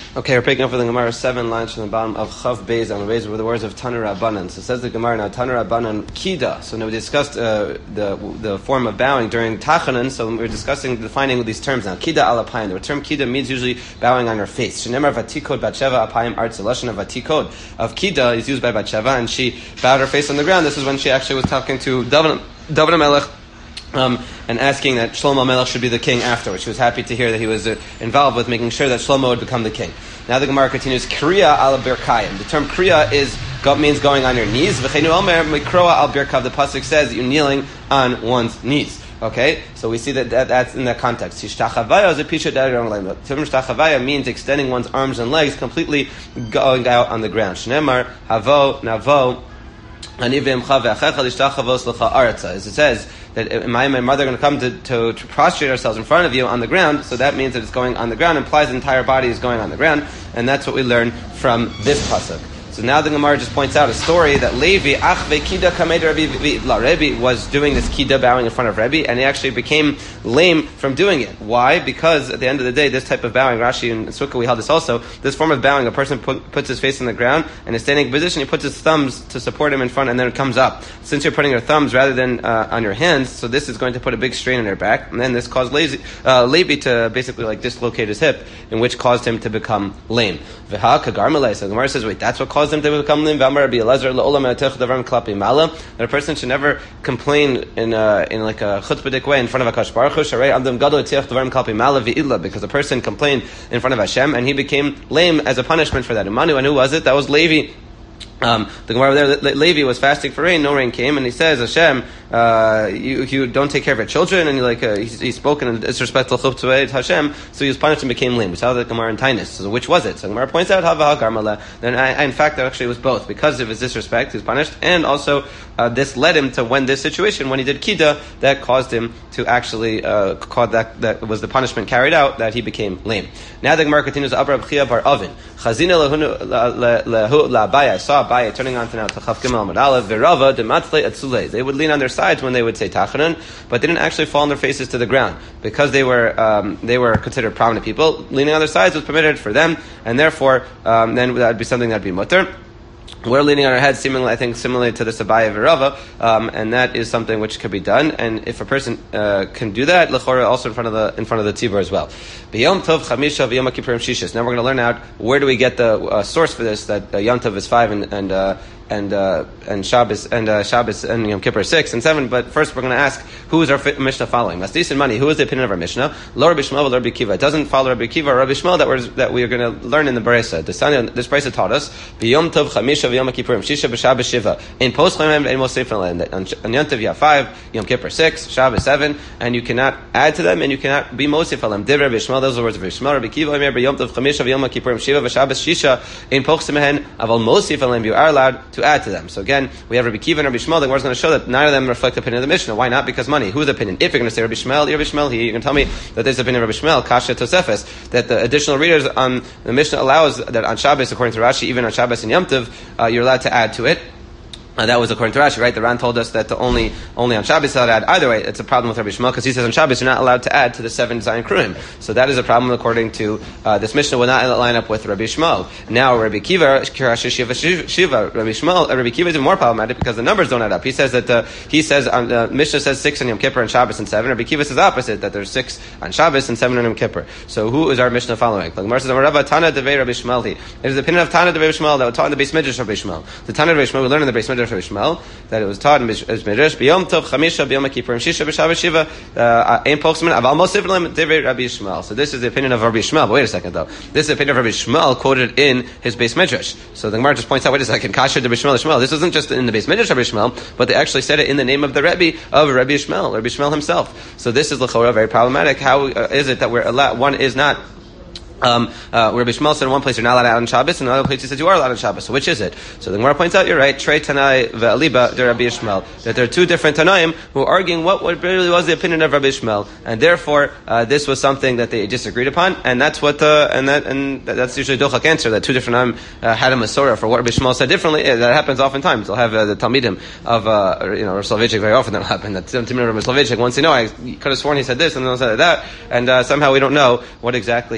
Okay, we're picking up with the Gemara 7 lines from the bottom of Chav Beis on the Beis with the words of Tanu Rabbanan. So says the Gemara now, Tanu Rabbanan Kida. So now we discussed the form of bowing during Tachanan. So we're defining these terms now. Kida al apayim. The term Kida means usually bowing on your face. Shenemar vatikod batsheva apayim arts. The lashon of vatikod of Kida is used by Batsheva, and she bowed her face on the ground. This is when she actually was talking to David HaMelech. And asking that Shlomo Melech should be the king afterwards. She was happy to hear that he was involved with making sure that Shlomo would become the king. Now the Gemara continues, Kriya al birkayim. The term Kriya means going on your knees. V'cheinu omer mikroa al birkav. The pasuk says that you're kneeling on one's knees. Okay, so we see that's in that context. Tishtachavaya is a pisha d'adam. The term tishtachavaya means extending one's arms and legs, completely going out on the ground. Shnemar havo navo. As it says that am I and my mother are going to come to prostrate ourselves in front of you on the ground, so that means that it's going on the ground, implies the entire body is going on the ground, and that's what we learn from this pasuk. So now the Gemara just points out a story that Levi was doing this kida bowing in front of Rebbe, and he actually became lame from doing it. Why? Because at the end of the day, this type of bowing, Rashi and Sukkah, we held this also, this form of bowing, a person puts his face on the ground, and in a standing position, he puts his thumbs to support him in front, and then it comes up. Since you're putting your thumbs rather than on your hands, so this is going to put a big strain on your back, and then this caused Levi to basically dislocate his hip, in which caused him to become lame. So the Gemara says, wait, that's what caused him to become lame? That a person should never complain in a chutzpahdik way in front of Hakadosh Baruch Hu, because a person complained in front of Hashem and he became lame as a punishment for that. And who was it? That was Levi. The Gemara there, Levi was fasting for rain, no rain came, and he says, Hashem, you don't take care of your children, and he spoke in a disrespectful chuptzah to Hashem, so he was punished and became lame. We saw the Gemara in Tainus. So which was it? So the Gemara points out, then in fact, actually it was both. Because of his disrespect, he was punished, and also this led him to when this situation, when he did Kida, that caused him to actually, that was the punishment carried out, that he became lame. Now the Gemara continues, Abra B'chia bar Avin. Chazina lehu la'abaya. I saw Abaye turning on to now to Chaf Gimel Amud Aleph. V'rava d'matzlei atzulei. They would lean on their sides when they would say Tachanan, but they didn't actually fall on their faces to the ground. Because they were considered prominent people, leaning on their sides was permitted for them, and therefore, then that would be something that would be mutter. We're leaning on our heads, similarly to the Abaye V'rava, and that is something which could be done. And if a person can do that, l'chora also in front of the tzibur as well. B'yom Tov Chamisha v'Yom Kippurim Shishis. Now we're going to learn out where do we get the source for this, that Yom Tov is 5 and Shabbos and Yom Kippur 6 and 7. But first, we're going to ask who is our Mishnah following. Masdis and money. Who is the opinion of our Mishnah? Lo Rabbi Shmuel, Lo Rabbi Kiva. It doesn't follow Rabbi Kiva or Rabbi Shmuel that we are going to learn in the Beresa. This Beresa taught us B'yom Tov Chamisha v'Yom Kippurim Shisha b'Shabbos Shiva. In Post Chaim and Mosef Land. On Yom Tov you have 5, Yom Kippur 6, Shabbos 7, and you cannot add to them and you cannot be Mosef Alam. Div Rabbi Shmuel. Those are the words of Rabbi Shmuel. Rabbi Kiva. B'yom Tov Chamisha v'Yom Kippurim Shiva b'Shabbos Shisha. In Post Chaim aval Mosef Alam. You are allowed to add to them. So again, we have Rabbi Kiva and Rabbi Shmuel. The Gemara is going to show that neither of them reflect the opinion of the Mishnah. Why not? Because money. Who's the opinion? If you're going to say Rabbi Shmuel, you're Rabbi Shmuel, you're going to tell me that there's the opinion of Rabbi Shmuel, Kasha Tosefes, that the additional readers on the Mishnah allows that on Shabbos, according to Rashi, even on Shabbos and Yom Tov, you're allowed to add to it. That was according to Rashi, right? The Ran told us that only on Shabbos allowed to add. Either way, it's a problem with Rabbi Shmuel because he says on Shabbos you're not allowed to add to the 7 Zayin Kruim. So that is a problem according to this Mishnah. Will not line up with Rabbi Shmuel. Now Rabbi Kiva, Shiva, Rabbi Kiva is even more problematic because the numbers don't add up. He says that Mishnah says 6 on Yom Kippur and Shabbos and 7. Rabbi Kiva says the opposite, that there's 6 on Shabbos and 7 on Yom Kippur. So who is our Mishnah following? The Gemara says Tana Devei Rabbi Shmuel. It is the opinion of Tana Devei Rabbi Shmuel that was taught in the Beis Midrash of Rabbi Shmuel. The Tana of Rabbi Shmuel we learned in the Beis Midrash of Rabbi Shmuel that it was taught in Midrash, B'yom Tov Chamisha, B'yom Kippurim Shisha, B'Shabbos Shiva, Ein Pochsman, Aval Mosif Lem, Divrei Rabbi Shmuel. So this is the opinion of Rabbi Shmuel. But wait a second though. This is the opinion of Rabbi Shmuel quoted in his Beis Midrash. So the Gemara just points out, wait a second, Kasha de Shmuel. This isn't just in the Beis Midrash of Rabbi Shmuel, but they actually said it in the name of the Rebbe of Rabbi Shmuel himself. So this is l'chora very problematic. How is it that one is not Rabbi Shmuel said in one place you're not allowed to add on Shabbos, and in another place he said you are allowed on Shabbos. So which is it? So the Gemara points out, you're right, Trei Tanai ve'aliba de Rabbi Shmuel, that there are two different Tanaim who are arguing what really was the opinion of Rabbi Shmuel, and therefore this was something that they disagreed upon, and that's what that's usually Dochak answer, that two different Tanaim had a Masorah for what Rabbi Shmuel said differently. That happens oftentimes. They'll have the Talmidim of Rav Soloveitchik, very often that'll happen. That Talmidim of Rav Soloveitchik, once I could have sworn he said this, and then said that, and somehow we don't know what exactly he had said.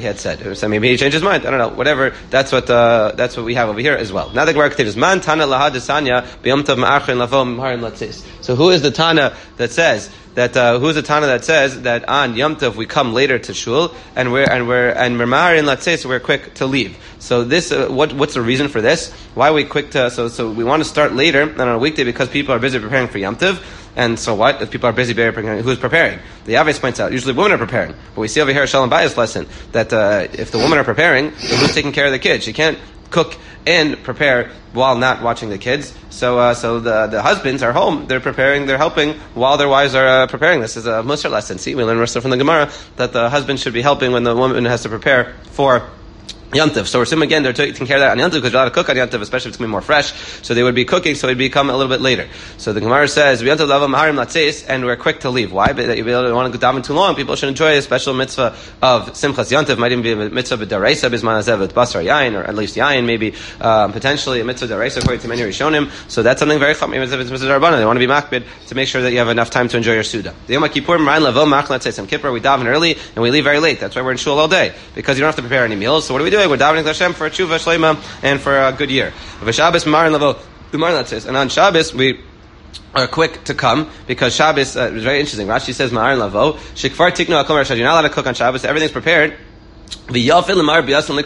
So maybe he changed his mind. I don't know. Whatever. That's what we have over here as well. Now the Gemara continues. Man Tana Lahad Desanya B'Yom Tov Ma'archin Lavo M'Harin Latzis. So who is the Tana that says that who's the Tana that says that on Yom Tov we come later to shul and we're M'Harin Latzis, we're quick to leave. So this what's the reason for this? Why are we quick to so we want to start later than on a weekday because people are busy preparing for Yom Tov. And so what? If people are busy preparing, who's preparing? The Yavis points out, usually women are preparing. But we see over here, Shalom Bayis lesson, that if the women are preparing, then who's taking care of the kids? She can't cook and prepare while not watching the kids. So the husbands are home, they're preparing, they're helping while their wives are preparing. This is a Musar lesson. See, we learn Musar from the Gemara that the husband should be helping when the woman has to prepare for Yom Tov. So we're assuming again they're taking care of that on Yom Tov because you're allowed to cook on Yom Tov, especially if it's going to be more fresh. So they would be cooking, so it'd become a little bit later. So the Gemara says, Yom Tov lava maharim latzeis, and we're quick to leave. Why? But you don't want to go daven too long. People should enjoy a special mitzvah of Simchas Yom Tov. Might even be a mitzvah b'daraisa bisman hazeh with basar yain, or at least yain, maybe potentially a mitzvah daraisa according to many Rishonim. So that's something very chum. Even if it's mitzvah darbana, they want to be makbid to make sure that you have enough time to enjoy your Suda. The Yom Kippur ma'ayin lavo ma'ach latzeis. On Kippur we daven early and we leave very late. That's why we're in shul all day, because you don't have to prepare any meals. So what are we doing? We're davening to Hashem for a tshuva shleima and for a good year. V'Shabbos marin lavo d'marin latzis, and on Shabbos we are quick to come because Shabbos is very interesting. Rashi says marin lavo shekfar tiknu al kol rashad. You're not allowed to cook on Shabbos. Everything's prepared. This is one of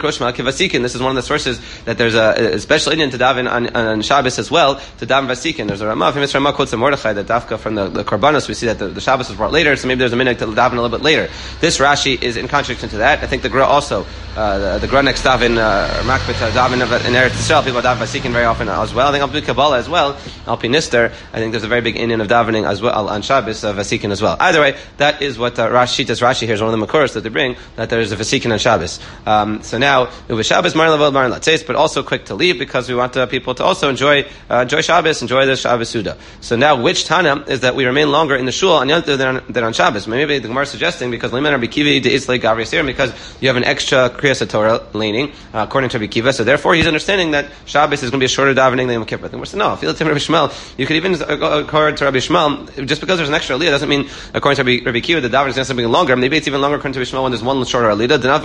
the sources that there's a special Indian to daven on Shabbos as well, to daven vasikin. There's a Ramah, famous Ramah quotes a Mordechai that dafka from the Korbanos. We see that the Shabbos was brought later, so maybe there's a minute to daven a little bit later. This Rashi is in contradiction to that. I think the Gra also, the Gra next daven, Makbet daven in Eretz Yisrael, people daven vasikin very often as well. I think Al Pi Kabbalah as well, Al Pi Nister, I think there's a very big Indian of davening as well on Shabbos, vasikin as well. Either way, that is what Rashi here is one of the Makoros that they bring, that there's a vasikin on Shabbos. So now it was Shabbos Marin Lavod Marin Latzeis, but also quick to leave because we want people to also enjoy Shabbos, enjoy the Shabbos Suda. So now which Tana is that we remain longer in the shul on Yom Tov than on Shabbos? Maybe the Gemara is suggesting because Liman Rabbi Kiva de Islay Gavri Serim, because you have an extra Kriyas Torah laning according to Rabbi Kiva. So therefore he's understanding that Shabbos is going to be a shorter davening than Yom Kippur. The Gemara said no. If you look at Rabbi Shmuel, you could even according to Rabbi Shmuel, just because there's an extra aliyah doesn't mean according to Rabbi Kiva the davening is necessarily longer. Maybe it's even longer according to Rabbi Shmuel when there's one shorter aliyah. The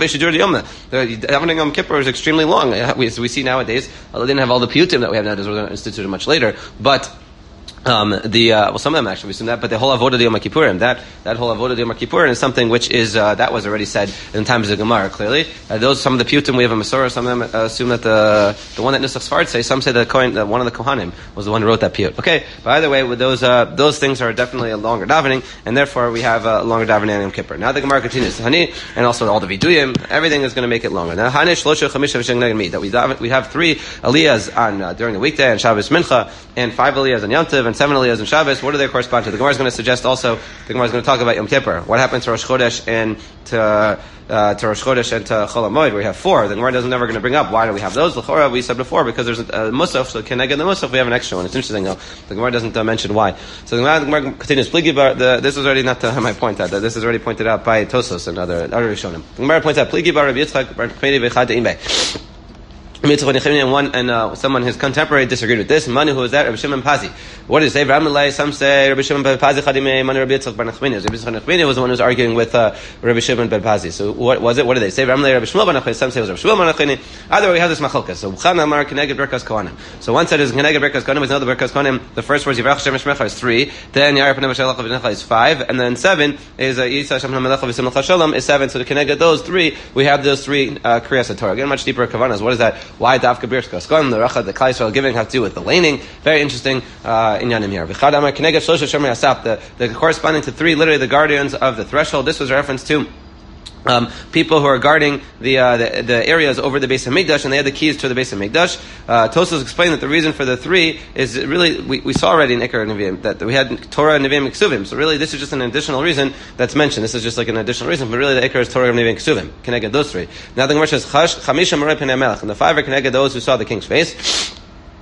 davening Yom Kippur is extremely long. We see nowadays, they didn't have all the piyutim that we have nowadays. We're going to institute it much later, but some of them actually we assume that, but the whole avodah de Yom Kippurim, that whole avodah de Yom Kippurim is something which is that was already said in times of the Gemara. Clearly, some of the piyutim we have a Masorah. Some of them assume that the one that Nusach Sfard say. Some say that one of the Kohanim was the one who wrote that piyut. Okay, but either way, with those things are definitely a longer davening, and therefore we have a longer davening on Yom Kippur. Now the Gemara continues, Hani, and also all the viduyim, everything is going to make it longer. Now Hani Shlosha Chamisha V'Sheng that we have 3 aliyahs on during the weekday and Shabbos Mincha, and 5 aliyahs on Yom Tov, and 7 aliyahs on Shabbos. What do they correspond to? The Gemara is going to suggest also, the Gemara is going to talk about Yom Kippur. What happens to Rosh Chodesh and to Rosh Chodesh and to Chol HaMoed, where we have 4. The Gemara never going to bring up why do we have those. L'chora, we said before, because there's a Musaf, so Keneged the Musaf, we have an extra one. It's interesting though. The Gemara doesn't mention why. So the Gemara continues. This is already not my point. This is already pointed out by Tosos and other Rishonim. The Gemara points out, Pligi bar Rabbi Yitzchak bar Chmeini v'chad de'imbe. And someone his contemporary disagreed with this. Manu, who is that? Rabbi Shimon Pazi. What does it say? Some say Rabbi Shimon ben Pazi chadimei Manu Rabbi Yitzchak bar Nachmini. Rabbi Yitzchak Nachmini was the one who was arguing with Rabbi Shimon ben Pazi. So what was it? What did they say? Rabbi Shmuel ben Nachmini. Some say it was Rabbi Shmuel ben Nachmini. Either way, we have this machlokes. So Chana Amar Keneged Berkas Kohanim. So one side is Keneged Berkas Kohanim. Is another Berkas Kohanim. The first word is Yivrach Shem Shmecha is 3. Then Yarei Pnei Mashalach V'Necha is 5. And then 7 is Yisa Shem Melecha V'Simcha Shalom is 7. So to Keneged those 3, we have those 3 Kriyas Torah. Again, much deeper kavanas. What is that? Why Dafka Birch? The Racha, the Klal Yisrael giving have to do with the laning. Very interesting inyanim here. The corresponding to 3, literally the guardians of the threshold. This was a reference to people who are guarding the areas over the Beis HaMikdash, and they had the keys to the Beis HaMikdash. Tosos explained that the reason for the 3 is really, we saw already in Ikar Nevi'im that we had Torah, Nevi'im, Ksuvim. So really this is just an additional reason that's mentioned. This is just like an additional reason, but really the Ikar is Torah, Nevi'im, Ksuvim. Keneged those 3. Now the Gemara says, Chamisha Marei Pnei Melech, and the 5 are Keneged those who saw the king's face.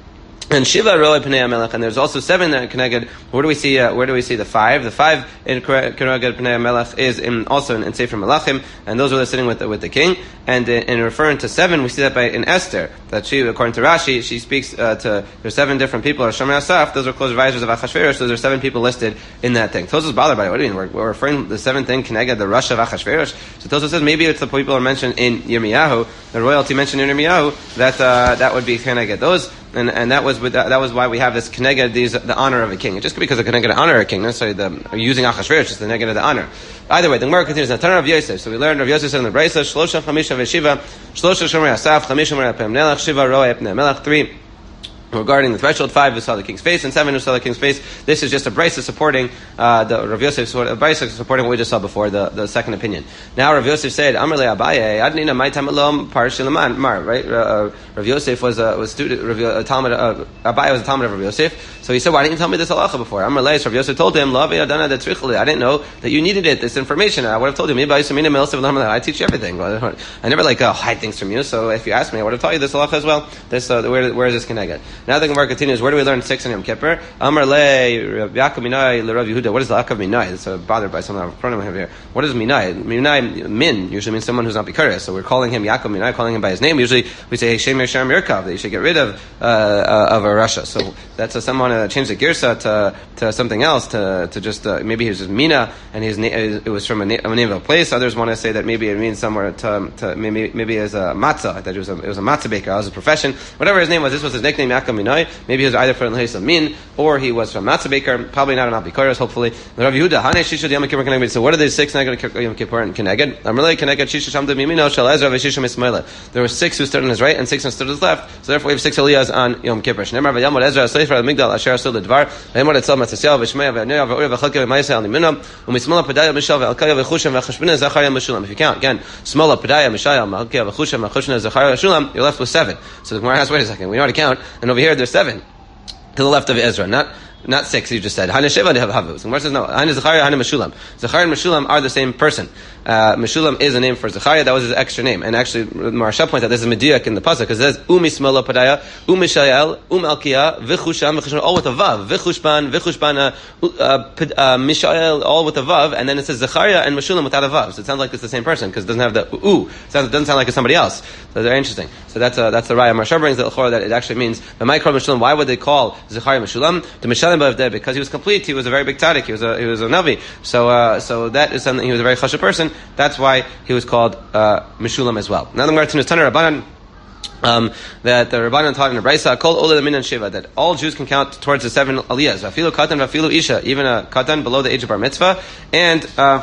And Shiva Roe Pnei HaMelech, and there's also 7 that Keneged. Where do we see the 5? The 5 in Keneged Pnei HaMelech is also in Sefer Melachim, and those are sitting with the king. And in referring to 7, we see that in Esther, that she, according to Rashi, she speaks to there's 7 different people. Shomer Asaf, those are close advisors of Achashverosh. Those are 7 people listed in that thing. Tosos is bothered by it. What do you mean? We're referring to the 7th thing, Keneged, the Rosh of Achashverosh. So Tosos says maybe it's the people are mentioned in Yirmiyahu, the royalty mentioned in Yirmiyahu, that would be Keneged those. And that was why we have this keneged, the honor of a king. Just because the keneged honor of a king, necessarily using Achashverosh is the neged of the honor. Either way, the Gemara continues. Tanur of Yosef. So we learned Rav Yosef said in the Brisa, Shlosha Chamisha Veshiva, Shlosha Shomer Asaf, Chamisha Mer Pem Nelach, Shiva Roe Pnei Melech. 3. Regarding the threshold, 5 who saw the king's face, and 7 who saw the king's face. This is just a brisa supporting the Rav Yosef, a brisa supporting what we just saw before, the second opinion. Now Rav Yosef said, "Amar le Abaye, Adnina my tamalom parshilaman mar." Right? Rav Yosef was student. Abaye was a talmid of Rav Yosef. So he said, "Why didn't you tell me this halacha before?" Amar le, Rav Yosef told him, "Lo adana de tzrichli." I didn't know that you needed it. This information. I would have told you. Maybe I teach you everything. I never hide things from you. So if you asked me, I would have taught you this halacha as well. This where is this keneged? Now the Gemara continues. Where do we learn 6 in Yom Kippur? Amar le Yaakov Minai le Rav Yehuda. What is the Yaakov Minai? It's bothered by some of our pronoun here. What is Minai? Minai min usually means someone who's not bikarious. So we're calling him Yaakov Minai, calling him by his name. Usually we say Shem Yisham Yerkav, that you should get rid of a Rasha. So that's someone change the girsa to something else to just maybe he was just Mina and his name it was from a name of a place. Others want to say that maybe it means somewhere to maybe as a matzah, that it was a matzah baker. That was a profession. Whatever his name was, this was his nickname Yaakov Minai. Maybe he was either from Lehis Min or he was from Matzah Baker, probably not an Abikoros, hopefully. Rav Yehuda, Hanei Shisha Yom Kippur Keneged. So what are these 6 Neged Yom Kippur and Keneged? Amalei Keneged Shisha Shamda Mimino Shel Ezra V'Shisha Mismaila. There were 6 who stood on his right and 6 who stood on his left. So therefore we have 6 Aliyahs on Yom Kippur. Shneimar V'Yamod Ezra Sefer Migdal Asher Asul Ledvar V'Yamod Etzel Matzasiel V'Shmei V'Nei V'Uri V'Chalkei V'Maisel Nimino U'Mismola Pedaya Mishal V'Alkaya V'Chusham V'Chashbina Zachariah Meshulam. If you count again, Smola Pedaya Mishal V'Alkaya V'Chusham V'Chashbina Zachariah Meshulam, you're left with 7. So the Gemara asks, wait a second, we know how to count, and over here there's 7. To the left of Ezra, not 6, you just said. Hana Sheva de Havavus. And Gemara says, no, Hana Zechariah, Hana Meshulam. Zechariah and Meshulam are the same person. Meshulam is a name for Zechariah, that was his extra name. And actually, Maharsha points out, this is Mediak in the Pasuk, because it says, Umismola Padaya, Umishael, Alkiah, Vichusham, all with a Vav. Vichushban, Mishael, all with a Vav, and then it says Zechariah and Meshulam without a Vav. So it sounds like it's the same person, because it doesn't have the U. It doesn't sound like it's somebody else. So very interesting. So that's the Raya. Maharsha brings the L'chora that it actually means, the Micro Meshulam, why would they call Zechariah Meshulam? The Meshalim Bavdeh, because he was complete, he was a very big tzaddik, he was a Navi. So that is something, he was a very chashuv person. That's why he was called Meshulam as well. Now the Gemara continues, Tanur Rabbanan, that the Rabbanan taught in the Brisa, Kol Ola Minan Shiva, that all Jews can count towards the 7 aliyahs. Vafilu Katan, Vafilu Isha, even a Katan below the age of Bar Mitzvah, and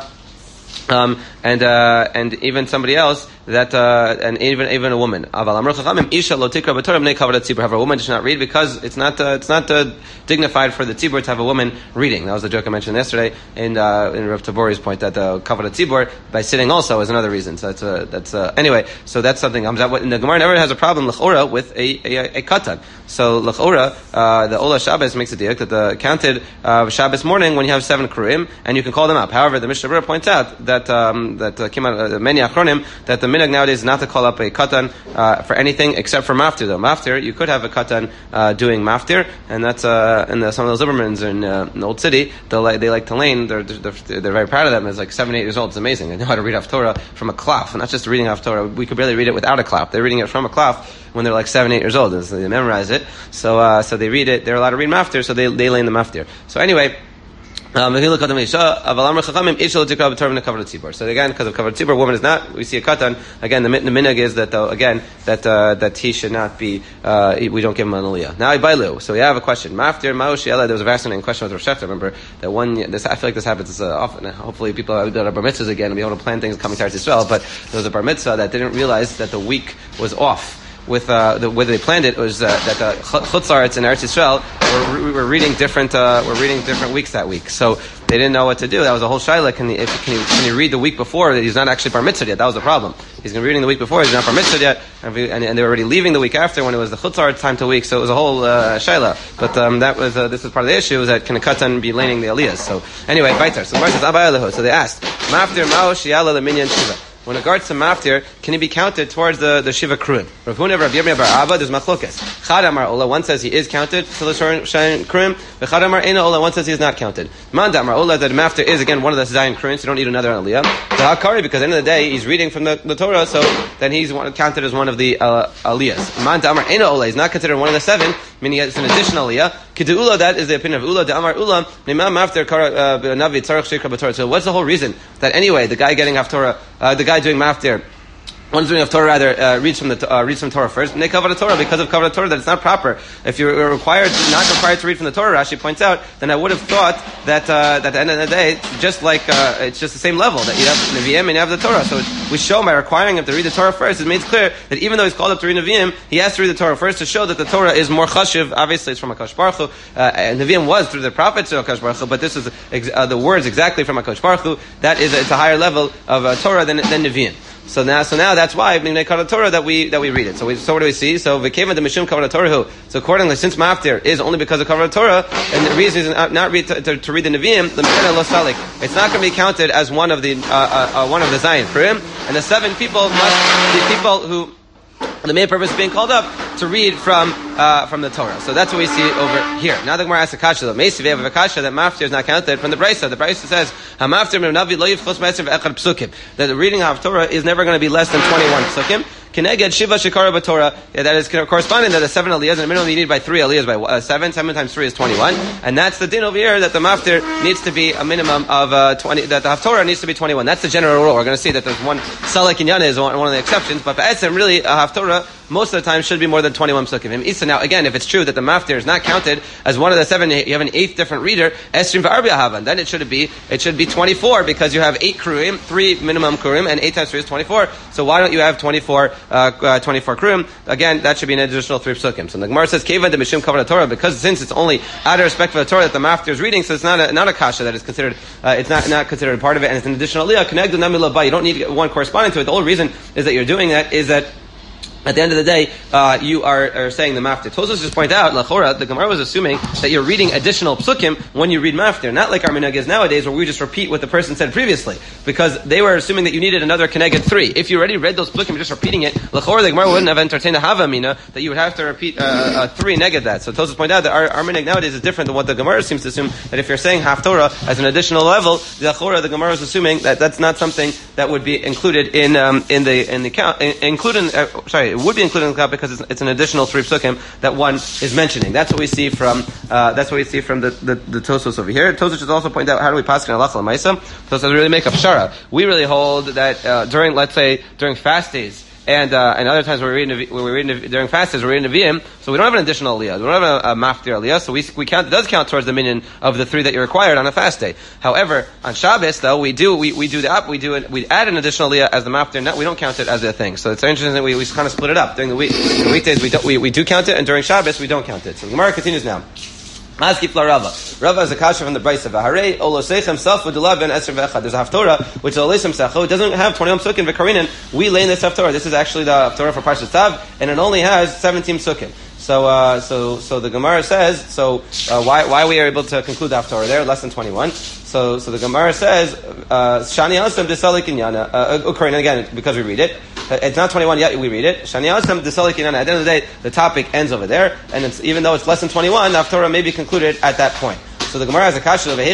even somebody else and even a woman. However, a woman should not read because it's not dignified for the tzibur to have a woman reading. That was the joke I mentioned yesterday in Rav Tabori's point that the kavod tzibur by sitting also is another reason. So that's anyway. So that's something. And the Gemara never has a problem l'chora with a katan. So l'chora the Ola Shabbos makes a diak that the counted Shabbos morning when you have 7 kruim and you can call them up. However, the Mishnah Berurah points out that came out many achronim that the minhag nowadays is not to call up a katan for anything except for maftir. Though maftir, you could have a katan doing maftir, and that's and some of those Libermans in the Old City. They like to lane. They're very proud of them. It's like 7, 8 years old. It's amazing. They know how to read off Torah from a klaf, and not just reading off Torah. We could barely read it without a klaf. They're reading it from a klaf when they're like 7, 8 years old. So they memorize it. So they read it. They're allowed to read maftir. So they lane the maftir. So anyway. So again, because of kavod tzibur, woman is not. We see a katan. Again, the minhag is that that he should not be. We don't give him an aliyah. Now ibailu. So we have a question. Maftir ma'oshiela. There was a fascinating question with Rosh Hashanah. Remember that one. I feel like this happens often. Hopefully, people are bar mitzvahs again and be able to plan things coming to Eretz Yisrael. But there was a bar mitzvah that didn't realize that the week was off. With the way they planned it was that the chutzlaretz in Eretz Yisrael were reading different weeks that week, so they didn't know what to do. That was a whole shaila. Can you read the week before that he's not actually bar mitzvah yet? That was the problem. He's going to be reading the week before he's not bar mitzvah yet, and they were already leaving the week after when it was the chutzlaretz time to week. So it was a whole shaila. But that was this was part of the issue, was that can a katan be laning the aliyahs? So anyway, weiter. So the Gemara says, so they asked, Maftir mao shiala leminyan shiva. when it regards to maftir, can he be counted towards the Shiva Kruim? Rav Huna, Rav Yirmiyah bar Abba, there's machlokes. Chad Amar Ola, one says he is counted to the Zayin Kruim, Chad Amar Eina Ola, one says he is not counted. Manda Amar Ola, that maftir is again one of the Zayin Kruim, so you don't need another Aliyah. The Hakari, because at the end of the day, he's reading from the Torah, so then he's counted as one of the Aliyahs. Manda Amar Eina Ola, he's not considered one of the 7, meaning it's an additional Aliyah. Kidu that is the opinion of Ula. The Amar Ula, Nimam Maftir Navi Tzarech Shikra B'Torah. So what's the whole reason that anyway the guy getting Haftorah, the guy doing Maftir, one's doing Haftorah rather reads from Torah first, and they cover the Torah because of cover the Torah that it's not proper. If you're not required to read from the Torah, Rashi points out, then I would have thought that at the end of the day, just like it's just the same level that you have Nevi'im and you have the Torah. So we show by requiring him to read the Torah first, it makes clear that even though he's called up to read Nevi'im, he has to read the Torah first to show that the Torah is more chashiv. Obviously, it's from HaKadosh Baruch Hu. Nevi'im was through the prophets of HaKadosh Baruch Hu, but this is the words exactly from HaKadosh Baruch Hu. That is, it's a higher level of Torah than Nevi'im. So now that's why B'nai Kavod Torah that we read it. So what do we see? So v'keva the mishum Kavod Torah. So accordingly, since maftir is only because of Kavod Torah, and the reason is not read to read the Nevi'im, the Mechana Lo Salik, it's not going to be counted as one of the Zayin Kruim, and the 7 people must be people who the main purpose of being called up to read from the Torah. So that's what we see over here. Now the Gemara asks a kasha, that maftir is not counted from the Brisa. The Brisa says, that the reading of Torah is never going to be less than 21 psukim. Keneged Shiva Shikara B'Torah, that is corresponding to the 7 aliyahs, and the minimum you need by 3 aliyahs by 7 times 3 is 21, and that's the din over here that the maftir needs to be a minimum of 20, that the Haftorah needs to be 21. That's the general rule. We're going to see that there's one, Salak and Yana is one of the exceptions, but for Etzem, really, a Haftorah most of the time should be more than 21 psukim. Isa, now again, if it's true that the maftir is not counted as one of the 7, you have an 8th different reader, Esrim v'Arbi Havan, then it should be 24 because you have 8 kruim, 3 minimum kruim, and 8 times 3 is 24. So why don't you have 24 kruim? Again, that should be an additional 3 psukim. So the Gemara says, Keva de Mishim Kavod Torah, because since it's only out of respect for the Torah that the maftir is reading, so it's not a kasha that is considered, it's not considered a part of it, and it's an additional aliyah. Connect the nami labai. You don't need one corresponding to it. The whole reason is that you're doing that is that at the end of the day, you are saying the maftir. Tosfos just point out, Lachora, the Gemara was assuming that you're reading additional psukim when you read maftir, not like our minhag is nowadays, where we just repeat what the person said previously, because they were assuming that you needed another keneged 3. If you already read those psukim, you're just repeating it. Lachora, the Gemara wouldn't have entertained a havamina that you would have to repeat 3 neged that. So Tosfos point out that our minhag nowadays is different than what the Gemara seems to assume. That if you're saying Haftorah as an additional level, Lachora, the Gemara is assuming that that's not something that would be included in the count. It would be included in the count because it's an additional 3 psukim that one is mentioning. That's what we see from the Tosfos over here. Tosfos should also point out, how do we pass in halacha l'maisa? Tosfos really make a pshara. We really hold that during fast days, and other times we're reading during fast days, we're reading Nevi'im, so we don't have an additional aliyah. We don't have a maftir aliyah, so we count, it does count towards the minyan of the 3 that you're required on a fast day. However, on Shabbos, though, we add an additional aliyah as the maftir, we don't count it as a thing. So it's interesting that we kind of split it up. During the weekdays, we do count it, and during Shabbos, we don't count it. So the Gemara continues now. Maskif la Rava. Rava is a kasha from the Brisa. V'harei olosechem self v'dulav ben esr v'echad. There's a haftorah which is olesem secho. It doesn't have 21 psukim v'karinen. We lay in this haftorah. This is actually the haftorah for Parshas Tav, and it only has 17 psukim. So the Gemara says, why we are able to conclude the haftorah there, less than 21. So the Gemara says, Shani Asam Desalik Inyana, Ukraine, again, because we read it. It's not 21 yet, we read it. Shani Asam Desalik Inyana. At the end of the day, the topic ends over there, and even though it's less than 21, the haftorah may be concluded at that point. So the Gemara has a kasha of where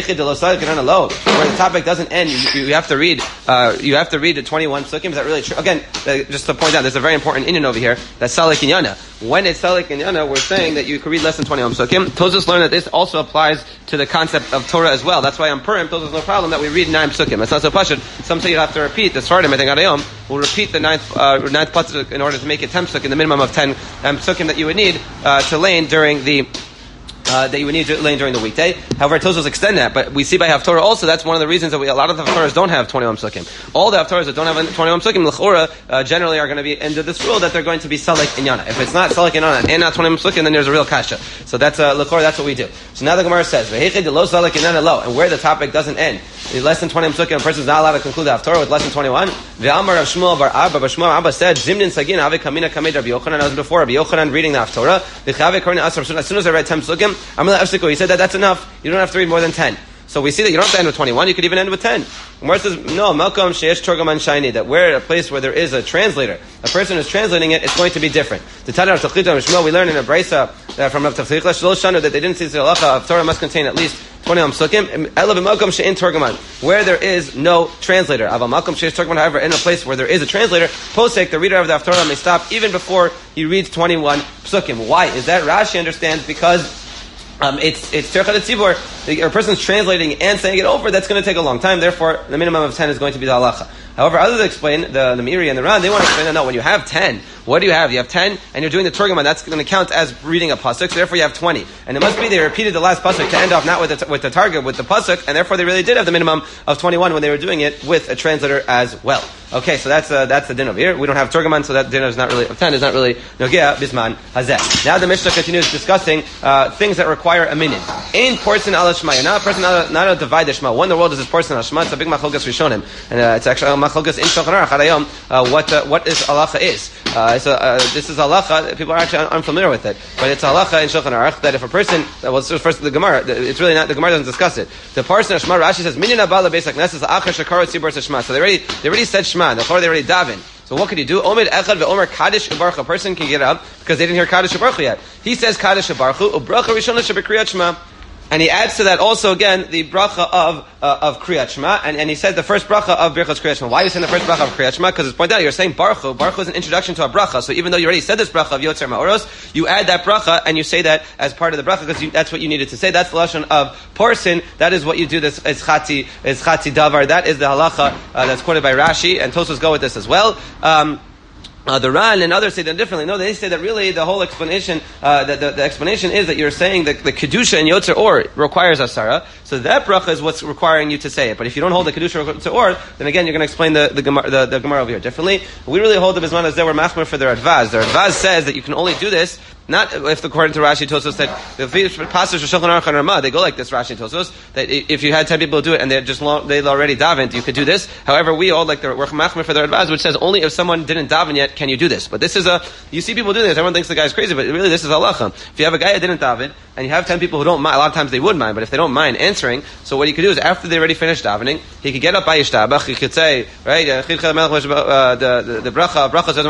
the topic doesn't end. You have to read. You have to read the 21 psukim. Is that really true? Again, just to point out, there's a very important inyan over here. That's salik inyana. When it's salik inyana, we're saying that you could read less than 21 psukim. Tosfos learned that this also applies to the concept of Torah as well. That's why on Purim, Tosfos no problem that we read 9 psukim. It's not so pashut. Some say you have to repeat the Sfardim. I think Adayom will repeat the 9th pasuk in order to make it 10 psukim, the minimum of 10 psukim that you would need to lane during the. That you would need to lane during the weekday. However, Tosfos extend that, but we see by Haftorah also, that's one of the reasons that a lot of the Haftorahs don't have 21 psukim. All the Haftorahs that don't have 21 psukim, l'chora, generally are going to be under this rule that they're going to be Salek Inyana. If it's not Salek Inyana and not 21 psukim, then there's a real kasha. So that's, l'chora, that's what we do. So now the Gemara says, V'heichid lo Salek Inyana lo, and where the topic doesn't end, less than 20 psukim, a person is not allowed to conclude the Haftorah with less than 21. V'amar Rav Shmuel bar Abba, Rav Shmuel Abba said, Zimnin Sagin, Ave Kamina Kamed Rabbi Yochanan, I was before Rabbi Yochanan reading the Haftorah, as soon as I read 10 psukim, I'm going to he said that's enough. You don't have to read more than 10. So we see that you don't have to end with 21, you could even end with 10. Gemara says, no, Malcolm Sheyesh Turgaman Shaini, that where a place where there is a translator, a person who's translating it, it's going to be different. The Tana of Tachlit Mishmah, we learn in a Brisa from Rav Tachlit Shlosh Shana that they didn't see the halacha of Torah must contain at least 20 Amsukim. Ela b'Malkom she'in Turgaman, where there is no translator. Aval Malkom she'esh Turgaman, however, in a place where there is a translator, posek, the reader of the Haftorah may stop even before he reads 21 Psukim. Why is that? Rashi understands because it's Terchat Tzibur. A person's translating and saying it over, that's going to take a long time. Therefore, the minimum of 10 is going to be the halacha. However, others explain, the Miri and the Ran, they want to explain that no, when you have 10, what do you have? You have 10, and you're doing the Turgaman, that's going to count as reading a pasuk, so therefore you have 20. And it must be they repeated the last pasuk to end off not with the target, with the pasuk, and therefore they really did have the minimum of 21 when they were doing it with a translator as well. Okay, so that's the din over here. We don't have Turgaman, so that din is not really, of 10 is not really Nogea Bisman Hazeh. Now the Mishnah continues discussing things that require a minyan. In Porson al Shema, you're not a person, not a divide Shema. What in the world is this Porson al Shema? It's a big machlokes rishonim, and it's actually a machlokes in Shulchan Aruch Hadayom. What is halacha is. This is halacha. People are actually unfamiliar with it, but it's halacha in Shulchan Aruch that if a person, first the Gemara, it's really not, the Gemara doesn't discuss it. The Porson al Shema, Rashi says minyan abala beis hakneses la'achar shekaro tzibur Shema. So they already said Shema. Therefore, they already daven. So what could you do? Omid echad ve'omer kaddish u'baruch. A person can get up because they didn't hear kaddish u'baruch yet. He says kaddish u'baruch u'bracha rishona shebekriyat Shema. And he adds to that also again the bracha of Kriyat Shema, and he said the first bracha of Birchas Kriyat Shema. Why are you saying the first bracha of Kriyat Shema? Because it's pointed out you're saying Baruch Hu. Baruch Hu is an introduction to a bracha. So even though you already said this bracha of Yotzer Ma'oros, you add that bracha and you say that as part of the bracha because that's what you needed to say. That's the lashon of Porson. That is what you do. This is chati davar. That is the halacha that's quoted by Rashi, and Tosfos go with this as well. The Ran and others say that differently. No, they say that really the whole explanation, the explanation is that you're saying that the Kedusha and Yotzer Or requires Asara, so that bracha is what's requiring you to say it. But if you don't hold the Kedusha or Yotzer Or, then again you're going to explain the Gemara over here differently. We really hold the Bisman as they were machmer for their Advaz. Their Advaz says that you can only do this not if according to Rashi Tosfos that the passage of Shulchan Aruch and Ramah, they go like this. Rashi Tosfos that if you had 10 people do it and they already davened, you could do this. However, we all like the Ruch Machmer for their advice, which says only if someone didn't daven yet can you do this. But this is you see people doing this. Everyone thinks the guy's crazy, but really this is halacha. If you have a guy that didn't daven and you have 10 people who don't mind, a lot of times they would mind, but if they don't mind answering, so what he could do is after they already finished davening, he could get up by Yishtabach. He could say right the bracha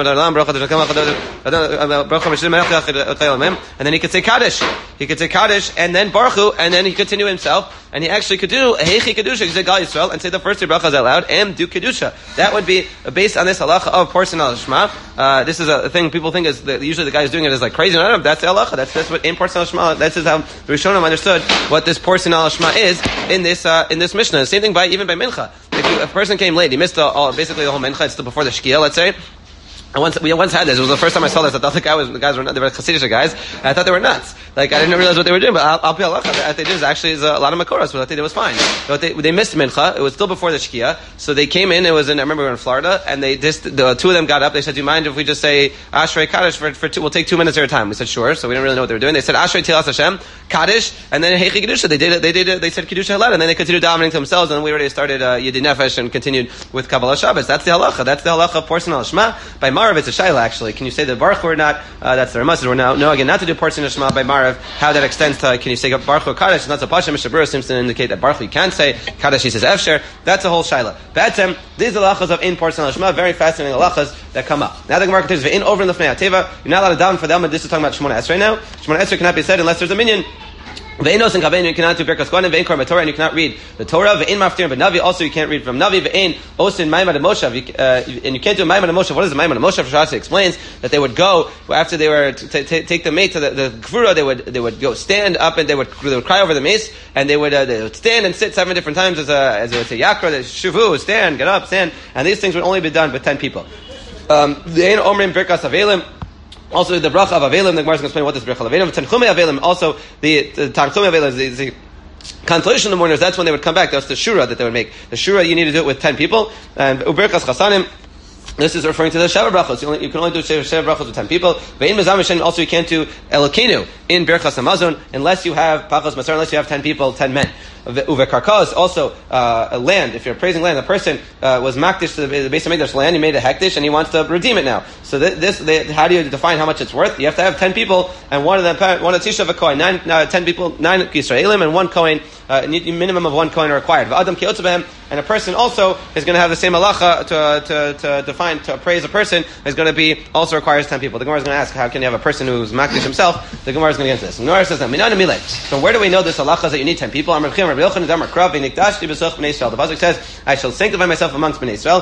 and then he could say Kaddish. He could say Kaddish and then Baruch Hu, and then he continue himself, and he actually could do Heichi Kedusha, he could say Gal Yisrael, and say the first two brachas out loud, and do Kedusha. That would be based on this halacha of Porson al Shema. This is a thing people think is that usually the guy who's doing it is like crazy. No, that's the halacha. That's what in Porson al Shema. That's how the Rishonim understood what this Porson al Shema is in this Mishnah. The same thing even by Mincha. If a person came late, he missed basically the whole Mincha. It's still before the Shkia, let's say. We once had this. It was the first time I saw this. I thought the guys were Hasidic guys. And I thought they were nuts. Like I didn't realize what they were doing. But I'll be halacha. What they did is actually a lot of makoros. But what they did was fine. But they missed mincha. It was still before the shkia. So they came in. I remember we were in Florida, and the two of them got up. They said, "Do you mind if we just say Ashrei Kaddish for two? We'll take 2 minutes at a time." We said, "Sure." So we didn't really know what they were doing. They said Ashrei Tilas Hashem Kaddish, and then Heichi Kedusha. They said Kedusha Halal, and then they continued davening to themselves. And we already started Yedi Nefesh and continued with Kabbalah Shabbos. That's the halacha. That's the halacha of Porson al Shema. By Marav, it's a shayla actually. Can you say the Baruch Hu or not? That's the Ramah. We're now again not to do Porson al Shema by Marav. How that extends to can you say Baruch Hu or Kaddish? It's not so pasha. Mr. Brewer seems to indicate that Baruch Hu you can say Kaddish. He says Efsher. That's a whole shayla. Batem. These are the halachas of in Porson al Shema. Very fascinating halachas that come up. Now the Gemara continues. In over in the Fnei Ateva. You're not allowed to daven for them. This is talking about Shmona Esrei now. Shmona Esrei cannot be said unless there's a minyan. Ve'enos and kavein, you cannot do Birkas Kohanim. Ve'en Korban Torah, and you cannot read the Torah. Ve'en Maftir but Navi, also you can't read from Navi. Ve'en Osin Maimon and Moshav, and you can't do Maimon and Moshav. What is the Maimon and Moshav? Rashi explains that they would go after they were take the mate to the Gvura. They would go stand up and they would cry over the mace, and they would stand and sit 7 different times as they would say Yakra, the Shuvu, stand, get up, stand, and these things would only be done with 10 people. Ve'en Omrim Birkas Avelim. Also, the bracha of Avelim, the Gemara is going to explain what this bracha of Avelim. Tanchumei Avelim, also the Tanchumei Avelim is the consolation of the mourners. That's when they would come back. That's the shura that they would make. The shura, you need to do it with 10 people. And Uberkas Chasanim, This is referring to the Sheva Brachos. You can only do Sheva Brachos with 10 people. Also, you can't do Elokeinu in Birchas Hamazon unless you have Pachos Masar, unless you have 10 people, 10 men. Uvekarka is also a land. If you're praising land, the person was makdish to the base of Mikdash land, he made a hektish, and he wants to redeem it now. So how do you define how much it's worth? You have to have 10 people, and one of tisha of a coin, 10 people, 9 Yisraelim, and 1 coin, minimum of 1 coin are required. And a person also is going to have the same halacha to define, to appraise a person, is going to be, also requires 10 people. The Gemara is going to ask, how can you have a person who's makdish himself? The Gemara is going to get into this. The Gemara says, so where do we know this halacha that you need 10 people? The pasuk says, I shall sanctify myself amongst Bnei Israel.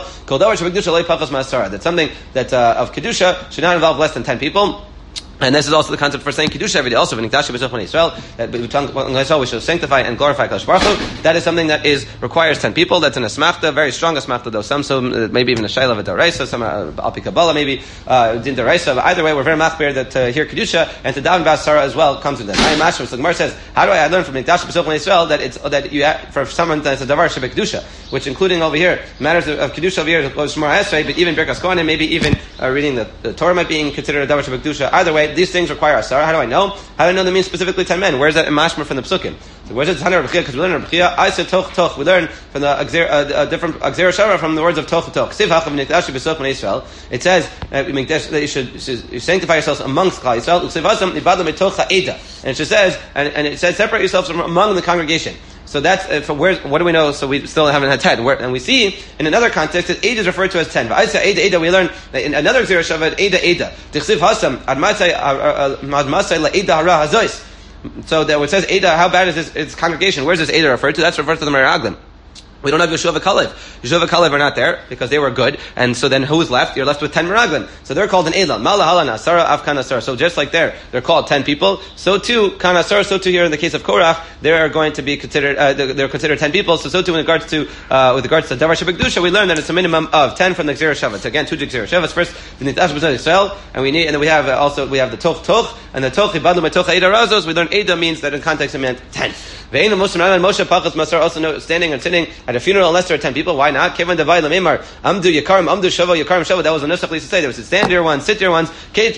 That's something that of Kedusha should not involve less than 10 people. And this is also the concept for saying Kedusha every day. Also, Israel, that we should sanctify and glorify Kadosh Baruch Hu. That is something that requires 10 people. That's an asmachta, very strong asmachta, though some, so maybe even a shayla of a daraisa, some alpi kabbalah, maybe din daraisa. But either way, we're very machbir that to hear Kedusha and to daven Basara as well comes with that. I imagine, so the Gemara says, how do I learn from Mikdash B'Soch Israel that you have, for someone that's a davar shebek Kedusha, which including over here matters of Kedusha over here goes Shmor HaEsrei, but even Birkas Kohanim, maybe even reading the Torah might be considered a davar shebek Kedusha. Either way, these things require asara. How do I know? How do I know that means specifically 10 men? Where's that in mashmer from the psukim? So where's it Tanur Rebchia? Because we learn in Rebchia, I said toch toch. We learn from the different Agzer Shara from the words of toch toch. Siv hacham nikdashi b'soch b'nei Yisrael. It says that you should sanctify yourselves amongst Klal Yisrael. Siv hasam ibadam mitoch ha'eda. And it says, and it says, separate yourselves from among the congregation. So that's what do we know? So we still haven't had 10. And we see in another context that Eda is referred to as 10. Eda, we learn in another Gzera Shavah, Eda. Tichsiv hasam ad masay la Eda hara hazois. So that when it says Eda, how bad is this? It's congregation. Where's this Eda referred to? That's referred to the Meraglim. We don't have Yeshua Kalev. Yeshua Kalev are not there because they were good. And so then who's left? You're left with 10 Meraglim. So they're called an Elam. Mala halana, Sarah, Afkan Asar. So just like they're called 10 people. So too, Kan Asar, so too here in the case of Korach, they are going to be considered, they're considered 10 people. So too with regards to Davar Shebek Dusha, we learn that it's a minimum of 10 from the Gzera Shavas. Again, 2 Gzera Shavas. First, the Nitash B'Zon Yisrael, and then we have the Toch Toch, and the Toch, Ibadlu Metoch Eda Razos. We learn Eda means that in context it meant 10. Ve'enu Muslim Moshe Pachas Masar, also standing and sitting at a funeral unless there are 10 people. Why not? Kevin Davai Lamemar, Amdu Yakarim, Amdu Shava, Yakarim Shava. That was a nusach used to say. There was a stand here ones, sit here ones. It's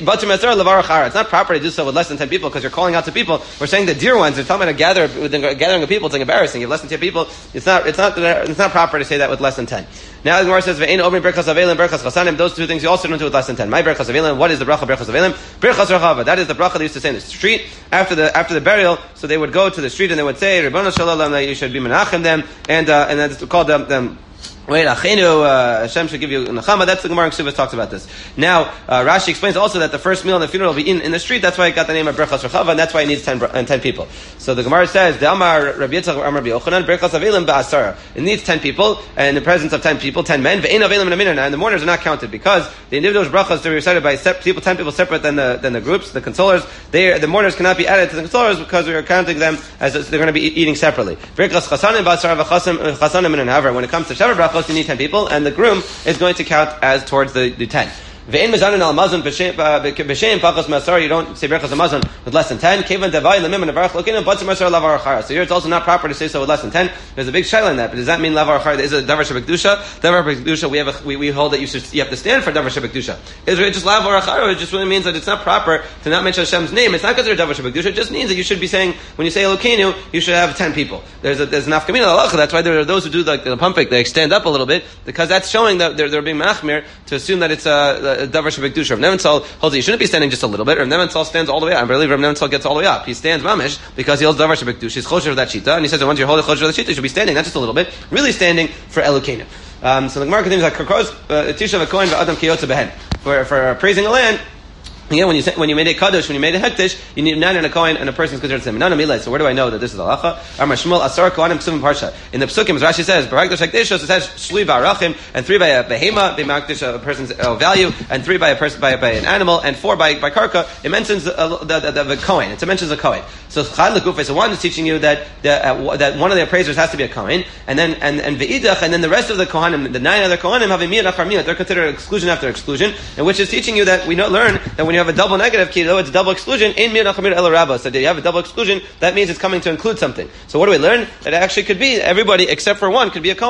not proper to do so with less than 10 people because you're calling out to people. We're saying the dear ones. They're talking about a gathering of people. It's embarrassing. You have less than 10 people. It's not proper to say that with less than 10. Now the Gemara says, "Ve'ein omer berachas avelim, berachas chasanim." Those two things you also don't do with less than 10. My berachas avelim. What is the bracha berachas avelim? Berachas rachava. That is the bracha they used to say in the street after the burial. So they would go to the street and they would say, "Ribono shel olam," that you should be menachem them, and that's called them. Wait, Hashem should give you Nechama. That's the Gemara in Ksubas talks about this. Now, Rashi explains also that the first meal in the funeral will be in the street. That's why it got the name of Berachas Rechava, and that's why it needs 10 people. So the Gemara says, Amar Rabbi Yitzchak Amar Rabbi Yochanan, Berachas Avelim ba'asara. It needs 10 people, and in the presence of 10 people, 10 men, ve'ein avelim in a minute. And the mourners are not counted, because the individual brachas to be recited by 10 people separate than the groups, the consolers. The mourners cannot be added to the consolers because we are counting them as they're going to be eating separately. Berachas Chasanim ba'asara v'chasanim in an hour. When it comes to Shever brachos, you need 10 people, and the groom is going to count as towards the 10. Ve'en mezanin al mazon b'shem pachas masar. You don't say berachas hamazon with less than 10. Kevan devai lemim and avarach lokin batzim masar lavar achara. So here it's also not proper to say so with less than 10. There's a big shaila in that. But does that mean lavar achara? Is it davar shebek dusha? Davar shebek dusha. We hold that you have to stand for davar shebek dusha. Is it just lavar achara? It just really means that it's not proper to not mention Hashem's name. It's not because they're davar shebek dusha. It just means that you should be saying when you say Elokeinu, you should have 10 people. There's an afkamina halacha. That's why there are those who do like the pumpik. They extend up a little bit because that's showing that they're being machmir to assume that it's a davar shebek dusha. Rav Neventzal holds that you shouldn't be standing just a little bit. Rav Neventzal stands all the way up. I believe Rav Neventzal gets all the way up. He stands mamish because he holds davar shebek dusha. He's chosher of that shita, and he says that once you're holding chosher of the shita, you should be standing, not just a little bit, really standing for Elokeinu. So the Gemara continues like Karkos Tisha v'Kohen v'Adam Kiyotze Behen. For praising a land. Again, when you made a kaddish, when you made a hektish, you need 9 and a kohen, and a person is considered sim. None of milay. So where do I know that this is halacha? Amar Shmuel asar kohanim psuvim parsha. In the psukim, as Rashi says, barakdash hekdishos, it says shlui ba'arachim, and 3 by a behema, they makdish a person's value, and 3 by a person by an animal, and 4 by karka. It mentions the kohen. It mentions a kohen. So chad lekufay. So one is teaching you that one of the appraisers has to be a kohen, and then ve'idach, and then the rest of the kohanim, the 9 other kohanim have a miyad afar miyad. They're considered exclusion after exclusion, and which is teaching you that we learn that when you have a double negative kilo, it's a double exclusion in mir nachamir el rabba. So you have a double exclusion, that means it's coming to include something. So what do we learn? That it actually could be everybody except for one could be a kohen.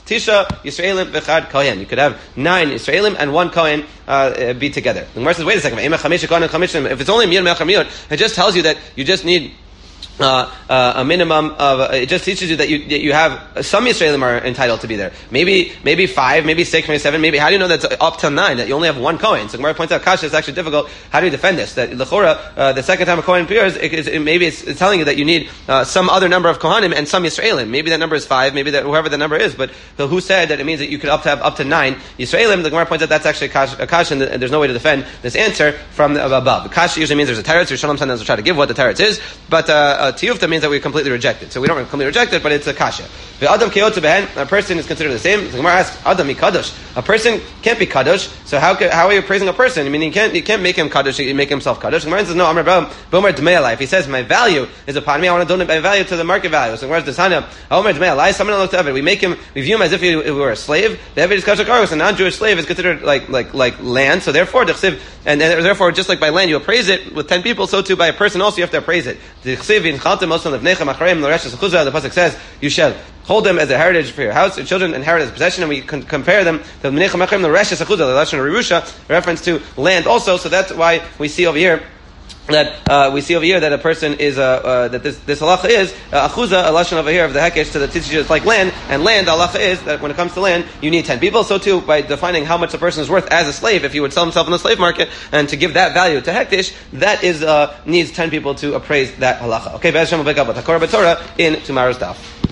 Tisha Yisraelim v'chad kohen. You could have 9 Yisraelim and 1 kohen be together. The Gemara says, wait a second. If it's only miyud me'achar, it just tells you that you just need a minimum of it just teaches you that you have some Yisraelim are entitled to be there. Maybe 5, maybe 6, maybe 7, maybe how do you know that's up till 9 that you only have 1 Kohen? So Gemara points out, Kasha, it's actually difficult. How do you defend this? That L'chora, the second time a Kohen appears, maybe it's telling you that you need some other number of Kohanim and some Yisraelim. Maybe that number is 5, maybe that whoever the number is. But who said that it means that you could have up to 9 Yisraelim? The Gemara points out that's actually a Kasha, and there's no way to defend this answer from above. The Kasha usually means there's a teretz. Rishonim sometimes will try to give what the teretz is, but tiyufta means that we completely reject it. So we don't completely reject it, but it's a kasha. The adam kiyotze behen, a person is considered the same. The Gemara asks, Adam mi kadosh. A person can't be kadosh. So how are you praising a person? I mean, you can't make him kadosh. You make himself kadosh. The Gemara says, no, Amar Bomer Dmei Alai. If he says my value is upon me, I want to donate my value to the market value. So Gemara says, Hana, Omer Dmei Alai. Someone looked at it. We view him as if he were a slave. The Eved is kashakaros. A non-Jewish slave is considered like land. So therefore, and therefore, just like by land you appraise it with 10 people, so too by a person also you have to appraise it. The pasuk says you shall hold them as a heritage for your house. Your children inherit as possession, and we compare them to the Reshes Achuzah, the Lashon Yerusha, reference to land also. So that's why we see over here that a person is that this halacha is achuza, a lashon over here of the hekesh to the teaches it's like land, and land halacha is that when it comes to land you need 10 people. So too by defining how much a person is worth as a slave, if he would sell himself in the slave market and to give that value to hektish, that is needs 10 people to appraise that halacha. Okay, Be'ez Shem will pick up with Hakora B'Torah in tomorrow's daf.